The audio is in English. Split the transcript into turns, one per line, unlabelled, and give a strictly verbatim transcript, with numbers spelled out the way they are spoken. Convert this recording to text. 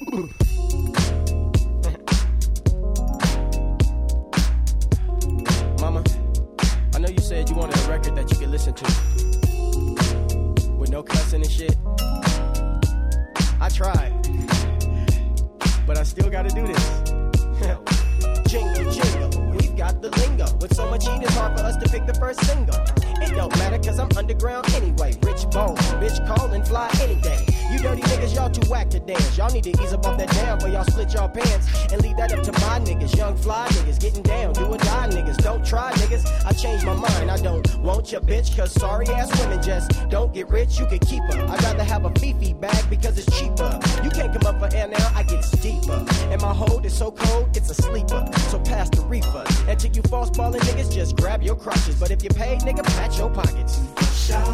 Mama, I know you said you wanted a record that you could listen to with no cussing and shit. I tried, but I still gotta do this. Jingle, jingle, we've got the lingo. With so much heat, it's hard for us to pick the first single. It don't matter, cause I'm underground anyway. Rich bone, bitch call and fly any day. You dirty niggas, y'all too whack to dance. Y'all need to ease up off that down before y'all split y'all pants. And leave that up to my niggas, young fly niggas. Getting down, do or die niggas. Don't try niggas, I changed my mind. I don't want your bitch, cause sorry ass women just don't get rich, you can keep her. I'd rather have a Fifi bag because it's cheaper. You can't come up for air now, I get steeper. And my hold is so cold, it's a sleeper. So pass the reefer. And to you false ballin' niggas, just grab your crotches. But if you pay, nigga, pat your pockets.
Shout